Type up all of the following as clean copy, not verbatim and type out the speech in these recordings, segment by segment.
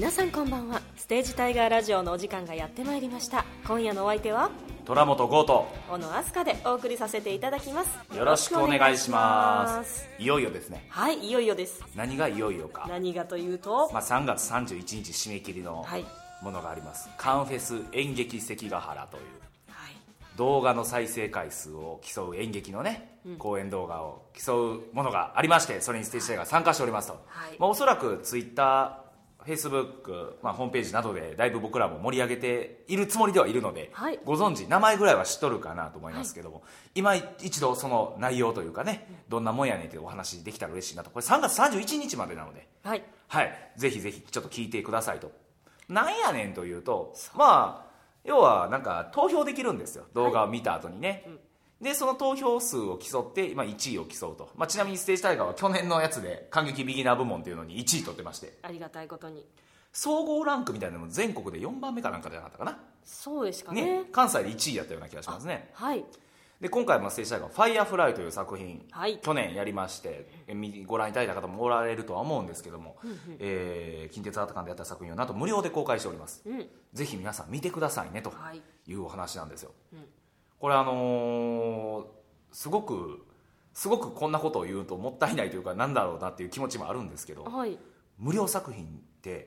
皆さんこんばんは。ステージタイガーラジオのお時間がやってまいりました。今夜のお相手は虎本剛と小野飛鳥でお送りさせていただきます。 よろしくお願いします。いよいよですね。 はい、いよいよです。 何がいよいよか。 何がというと、 3月31日締め切りのものがあります、カンフェス演劇関ヶ原という、動画の再生回数を競う演劇のね、公演動画を競うものがありまして、それにステージタイガーが参加しておりますと、おそらくツイッター、フェイスブック、ホームページなどでだいぶ僕らも盛り上げているつもりではいるので、ご存知、名前ぐらいは知っとるかなと思いますけども、今一度その内容というかね、どんなもんやねんってお話できたら嬉しいなと。これ3月31日までなので、ぜひぜひちょっと聞いてくださいと。なんやねんというと、要はなんか投票できるんですよ、動画を見た後にね、でその投票数を競って、1位を競うと、ちなみにステージタイガーは去年のやつで感激ビギナー部門っていうのに1位取ってまして、 ありがたいことに総合ランクみたいなのも全国で4番目かなんかじゃなかったかな。 そうですか ね。 関西で1位やったような気がしますね。で今回もステージタイガーファイヤーフライという作品、去年やりまして、ご覧いただいた方もおられるとは思うんですけども、近鉄アート館でやった作品をなんと無料で公開しております、ぜひ皆さん見てくださいねというお話なんですよ、これすごくこんなことを言うともったいないというか、なんだろうなっていう気持ちもあるんですけど、無料作品って、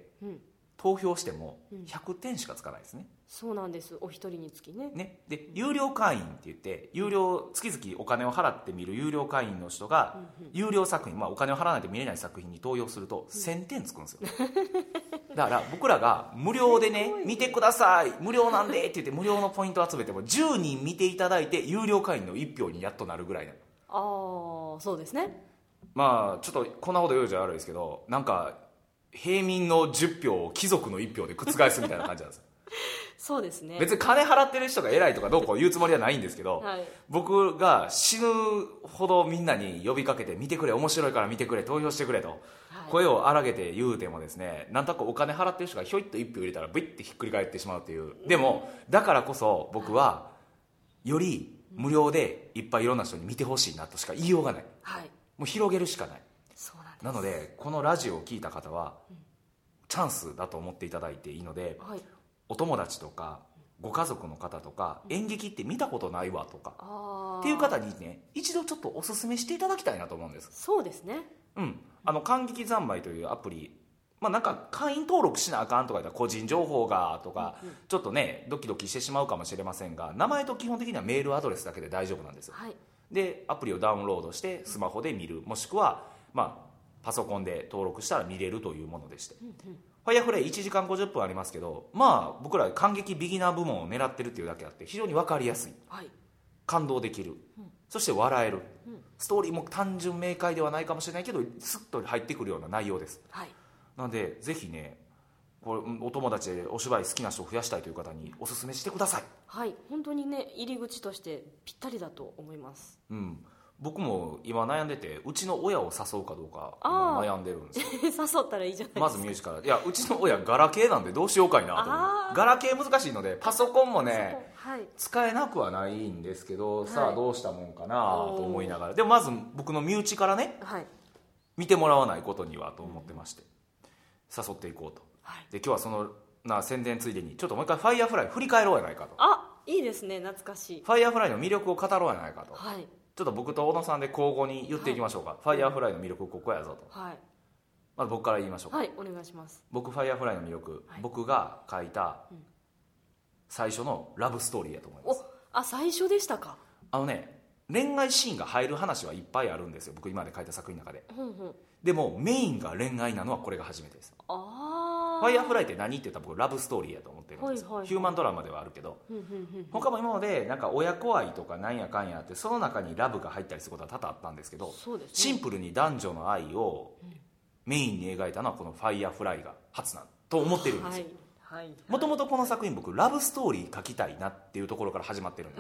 投票しても100点しかつかないですね。 そうなんです、お一人につきね。 で有料会員って言って、月々お金を払って見る有料会員の人が、有料作品、お金を払わないと見れない作品に投票すると1000点つくんですよ、だから僕らが無料でね、見てください無料なんでって言って無料のポイントを集めても10人見ていただいて有料会員の1票にやっとなるぐらいな。 そうですね。 ちょっとこんなこと言うじゃ悪いですけど、なんか平民の10票を貴族の1票で覆すみたいな感じなんですよそうですね。 別に金払ってる人が偉いとかどうこう言うつもりはないんですけど、僕が死ぬほどみんなに呼びかけて、見てくれ、面白いから見てくれ、投票してくれと、声を荒げて言うてもですね、なんとなくお金払ってる人がひょいっと1票入れたらブイッてひっくり返ってしまうという、でもだからこそ僕はより無料でいっぱいいろんな人に見てほしいなとしか言いようがない、もう広げるしかない。なのでこのラジオを聞いた方は、チャンスだと思っていただいていいので、お友達とかご家族の方とか、演劇って見たことないわとかっていう方にね、一度ちょっとおすすめしていただきたいなと思うんです。 そうですね。 感激三昧というアプリ、なんか会員登録しなあかんとか言ったら個人情報がとか、ちょっとねドキドキしてしまうかもしれませんが、名前と基本的にはメールアドレスだけで大丈夫なんですよ、でアプリをダウンロードしてスマホで見る、もしくはパソコンで登録したら見れるというものでして、ファイヤーフライ1時間50分ありますけど、僕ら感激ビギナー部門を狙ってるっていうだけあって非常に分かりやすい、感動できる、そして笑える、ストーリーも単純明快ではないかもしれないけどスッと入ってくるような内容です、なのでぜひね、これお友達でお芝居好きな人を増やしたいという方におすすめしてください。 本当にね、入り口としてぴったりだと思います。 僕も今悩んでて、うちの親を誘うかどうか今悩んでるんですよ誘ったらいいじゃないですか。 まずミュージカル、うちの親ガラケーなんでどうしようかいなと思う。ガラケー難しいのでパソコンもね、使えなくはないんですけど、さあどうしたもんかなと思いながら、でもまず僕の身内からね、見てもらわないことにはと思ってまして、誘っていこうと、で今日はその宣伝ついでにちょっともう一回ファイヤーフライ振り返ろうやないかと。 いいですね、懐かしい。 ファイヤーフライの魅力を語ろうやないかと、ちょっと僕と小野さんで交互に言っていきましょうか、ファイヤーフライの魅力ここやぞと、まず僕から言いましょうか。 お願いします。 僕ファイヤーフライの魅力、僕が書いた最初のラブストーリーやと思います。 最初でしたか。 恋愛シーンが入る話はいっぱいあるんですよ、僕今まで書いた作品の中で、でもメインが恋愛なのはこれが初めてです。ファイヤーフライって何って言ったら僕ラブストーリーやと思ってるんです、ヒューマンドラマではあるけど、他も今までなんか親子愛とかなんやかんやって、その中にラブが入ったりすることは多々あったんですけど、シンプルに男女の愛をメインに描いたのはこのファイヤーフライが初なと思ってるんですよ。もともとこの作品僕ラブストーリー書きたいなっていうところから始まってるんです。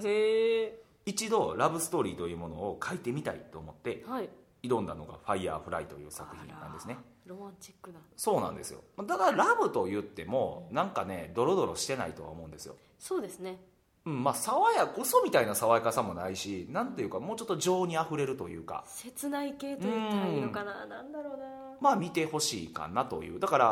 一度ラブストーリーというものを書いてみたいと思って挑んだのがファイヤーフライという作品なんですね。 ロマンチックな。 そうなんですよ。だからラブと言ってもなんかねドロドロしてないとは思うんですよ。 そうですね。 爽や嘘みたいな爽やかさもないし、なんていうかもうちょっと情にあふれるというか、 切ない系と言ったらいいのかな、なんだろうな、 見てほしいかなという。だから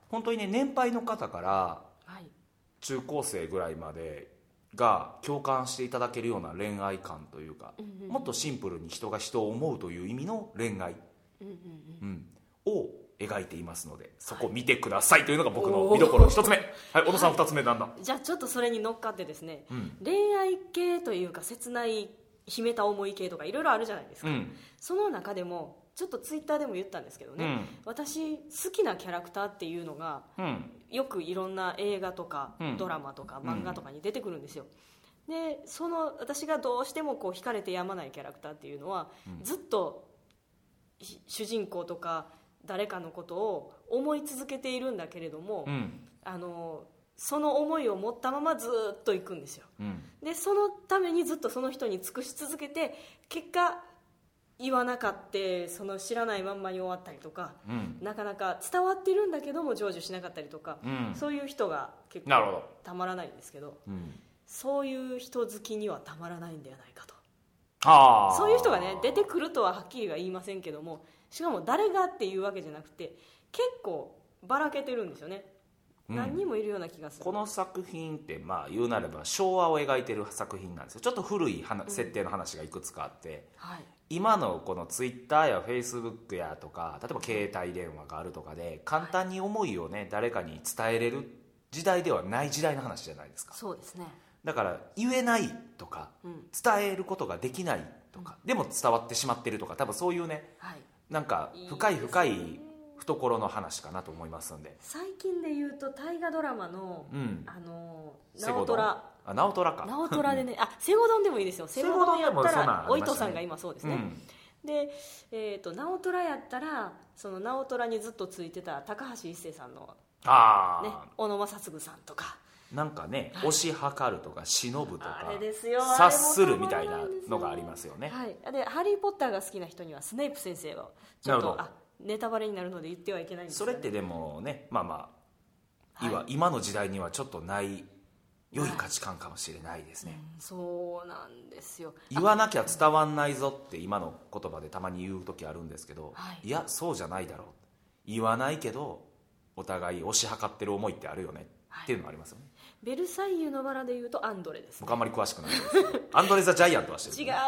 本当にね年配の方から中高生ぐらいまでが共感していただけるような恋愛観というか、もっとシンプルに人が人を思うという意味の恋愛、を描いていますので、そこを見てくださいというのが僕の見どころ1つ目。はい、小野さん2つ目なんだ。 じゃあちょっとそれに乗っかってですね、恋愛系というか切ない秘めた思い系とかいろいろあるじゃないですか、その中でもちょっとツイッターでも言ったんですけどね、私好きなキャラクターっていうのが、よくいろんな映画とか、ドラマとか漫画とかに出てくるんですよ。でその私がどうしてもこう惹かれてやまないキャラクターっていうのは、ずっと主人公とか誰かのことを思い続けているんだけれども、その思いを持ったままずっと行くんですよ、でそのためにずっとその人に尽くし続けて、結果言わなかったその知らないまんまに終わったりとか、なかなか伝わってるんだけども成就しなかったりとか、そういう人が結構たまらないんですけど、そういう人好きにはたまらないんではないかと。そういう人がね出てくるとははっきりは言いませんけども、しかも誰がっていうわけじゃなくて結構ばらけてるんですよね、何人もいるような気がする。 この作品ってまあ言うなれば昭和を描いてる作品なんですよ。ちょっと古い設定の話がいくつかあって、今のこのツイッターやフェイスブックやとか、例えば携帯電話があるとかで簡単に思いをね誰かに伝えれる時代ではない時代の話じゃないですか。 そうですね。 だから言えないとか、伝えることができないとか、でも伝わってしまってるとか、多分そういうね、なんか深い深い懐の話かなと思いますんで。 最近で言うと大河ドラマの、 直虎直虎か直虎でねセゴドンでもいいですよ。セゴドンやったらお糸さんが今そうですね、で、直虎やったらその直虎にずっとついてた高橋一生さんの、小野正嗣さんとかなんかね、推し量るとか忍ぶとかあれですよ、 察するみたいなのがありますよね。 でハリー・ポッターが好きな人にはスネイプ先生をちょっとネタバレになるので言ってはいけないんですよね。 それってでもね、今の時代にはちょっとない良い価値観かもしれないですね、 そうなんですよ。 言わなきゃ伝わんないぞって今の言葉でたまに言う時あるんですけど、いやそうじゃないだろう、言わないけどお互い推し量ってる思いってあるよねっていうのがありますよね。 ベルサイユのバラでいうとアンドレです、ね、 僕あんまり詳しくないですけどアンドレ・ザ・ジャイアントはしてる、 違う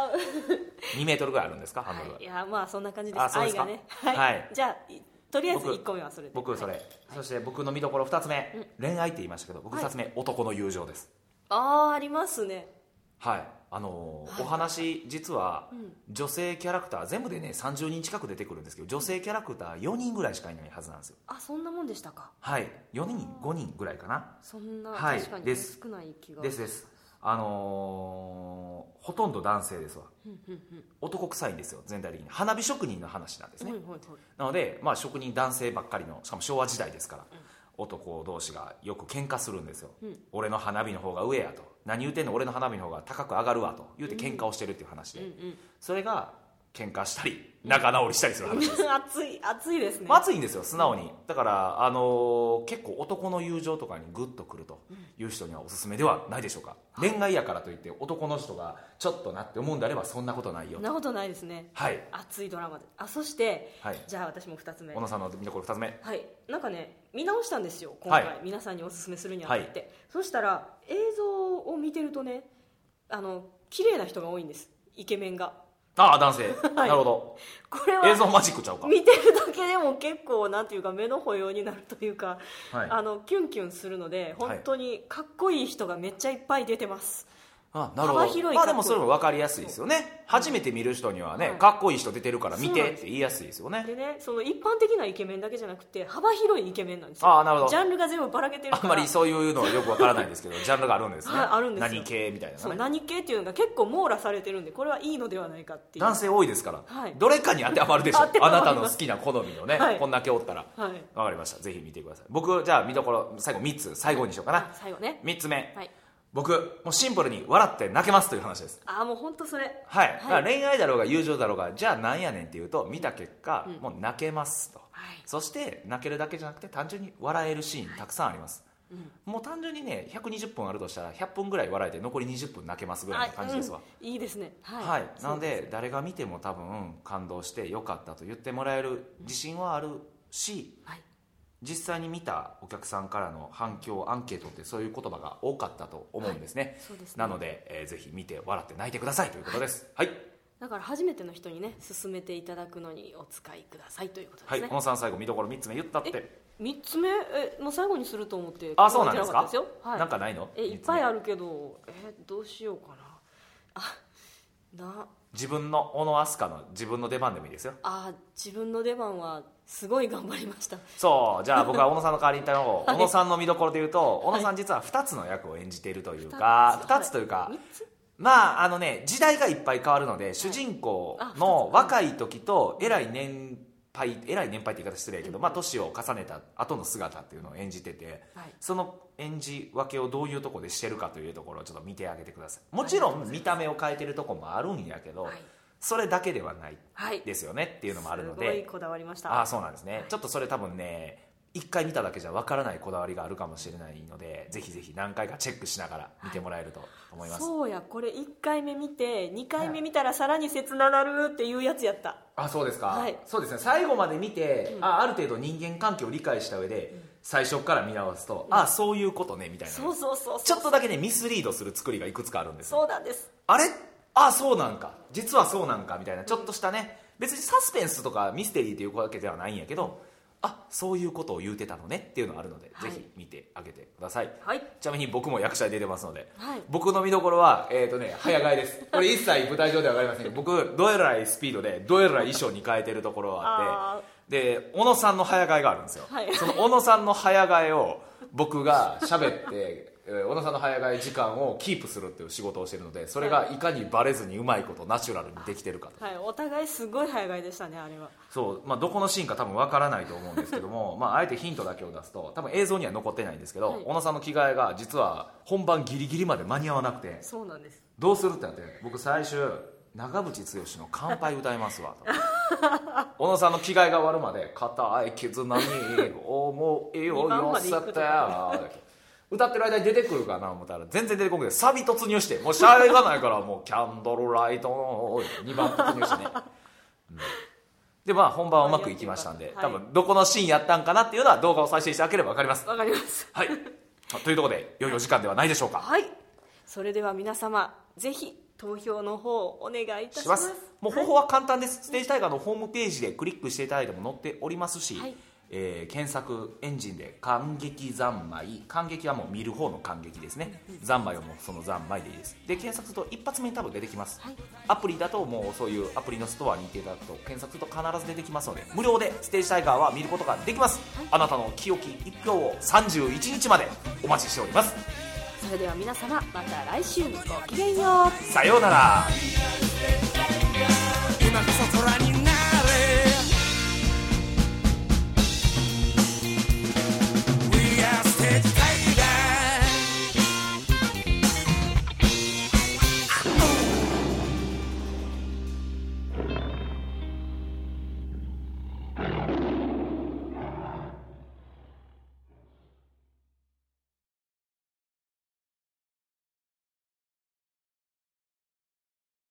2メートルぐらいあるんですか、アンドレは。 いやまあそんな感じです。 そうですか、 愛がね、じゃあとりあえず1個目はそれで僕それ、そして僕の見どころ2つ目、恋愛って言いましたけど僕2つ目、男の友情です。 ありますね。 お話実は女性キャラクター全部でね30人近く出てくるんですけど、女性キャラクター4人ぐらいしかいないはずなんですよ。 そんなもんでしたか。 4人5人ぐらいかな。 そんな、確かに少ない気がですほとんど男性ですわ。男臭いんですよ全体的に。花火職人の話なんですね、なので、職人男性ばっかりの、しかも昭和時代ですから、男同士がよく喧嘩するんですよ、俺の花火の方が上やと、何言うてんの俺の花火の方が高く上がるわと言うて喧嘩をしてるっていう話で、それが喧嘩したり仲直りしたりする話です熱いですね。 熱いんですよ素直に。だから結構男の友情とかにグッとくるという人にはおすすめではないでしょうか。恋愛やからといって男の人がちょっとなって思うんであればそんなことないよ。 そんなことないですね。熱いドラマで。そして、じゃあ私も2つ目、 小野さんの見どころ2つ目、 なんかね見直したんですよ今回、皆さんにおすすめするにあたって、そしたら映像を見てるとね綺麗な人が多いんです、イケメンが。 男性、なるほど。 これは映像マジックちゃうか。 見てるだけでも結構なんていうか目の保養になるというか、キュンキュンするので本当にかっこいい人がめっちゃいっぱい出てます。 なるほど。でもそれも分かりやすいですよね。初めて見る人にはね、かっこいい人出てるから見てって言いやすいですよね。 でね、その一般的なイケメンだけじゃなくて幅広いイケメンなんですよ。 なるほど。 ジャンルが全部ばらけてるから。 あんまりそういうのはよく分からないんですけどジャンルがあるんですね。 あるんですよ。 何系みたいなね。 何系っていうのが結構網羅されてるんで、これはいいのではないかっていう。 男性多いですから、どれかに当てはまるでしょあなたの好きな好みのね、こんだけおったら。分かりました、ぜひ見てください。僕じゃあ見どころ最後3つ、最後にしようかな。 最後ね、 3つ目、僕もうシンプルに笑って泣けますという話です。 もう本当それ。 恋愛だろうが友情だろうがじゃあなんやねんっていうと、見た結果、もう泣けますと、そして泣けるだけじゃなくて単純に笑えるシーンたくさんあります、もう単純にね120分あるとしたら100分ぐらい笑えて残り20分泣けますぐらいの感じですわ。 いいですね。 なので誰が見ても多分感動してよかったと言ってもらえる自信はあるし、 実際に見たお客さんからの反響アンケートってそういう言葉が多かったと思うんですね、 そうですね。 なので、ぜひ見て笑って泣いてくださいということです。はい、 だから初めての人にね勧めていただくのにお使いくださいということですね。 はい、小野さん最後見どころ3つ目言ったって。 3つ目もう最後にすると思って。 そうなんですか。はい、なんかないの。 いっぱいあるけどどうしようかな。 自分の小野飛鳥の自分の出番でもいいですよ。 自分の出番はすごい頑張りました。 そうじゃあ僕は小野さんの代わりに言ったのを、小野さんの見どころでいうと、小野さん実は2つの役を演じているというか、2つというか、まあ時代がいっぱい変わるので、主人公の若い時と偉い年配って言い方失礼やけど、年を重ねた後の姿っていうのを演じてて、その演じ分けをどういうところでしてるかというところをちょっと見てあげてください。もちろん見た目を変えてるところもあるんやけど、それだけではないですよねっていうのもあるので、 すごいこだわりました。 そうなんですね、ちょっとそれ多分ね1回見ただけじゃわからないこだわりがあるかもしれないので、ぜひぜひ何回かチェックしながら見てもらえると思います。 そうや、これ1回目見て2回目見たらさらに切ななるっていうやつやった。 そうですか。そうですね、最後まで見て、ある程度人間関係を理解した上で、最初から見直すと、そういうことねみたいな、ちょっとだけねミスリードする作りがいくつかあるんです。 そうなんです。 あれそうなんか、実はそうなんかみたいな、ちょっとしたね、別にサスペンスとかミステリーっていうわけではないんやけど、そういうことを言うてたのねっていうのがあるので、ぜひ見てあげてください。ちなみに僕も役者で出てますので、僕の見どころは早替えです。これ一切舞台上では分かりませんけど、僕どえらいスピードでどえらい衣装に変えてるところがあって、で小野さんの早替えがあるんですよ、その小野さんの早替えを僕が喋って小野さんの早替え時間をキープするっていう仕事をしているので、それがいかにバレずにうまいことナチュラルにできてるかと。 お互いすごい早替えでしたね、あれは。 そう、どこのシーンか多分わからないと思うんですけどもあえてヒントだけを出すと、多分映像には残ってないんですけど、小野さんの着替えが実は本番ギリギリまで間に合わなくて、 そうなんです。どうするってなって、僕最終長渕剛の乾杯歌いますわと小野さんの着替えが終わるまで固い絆に思いを寄せて歌ってる間に出てくるかな思ったら全然出てこなくて、サビ突入して、もうしゃべがないからもうキャンドルライトの2番突入してね、で本番はうまくいきましたんで、多分どこのシーンやったんかなっていうのは動画を再生してあげれば分かります。 分かります。 はいというところで良いお時間ではないでしょうか。 それでは皆様ぜひ投票の方お願いいたします。 もう方法は簡単です。ステージタイガーのホームページでクリックしていただいても載っておりますし、検索エンジンで感激三昧、感激はもう見る方の感激ですね、三昧はもうその三昧でいいです。で検索すると一発目に多分出てきます、アプリだともうそういうアプリのストアに行っていただくと検索すると必ず出てきますので、無料でステージタイガーは見ることができます、あなたの清き一票を31日までお待ちしております。 それでは皆様また来週ごきげんよう。 さようなら。 今こそ空に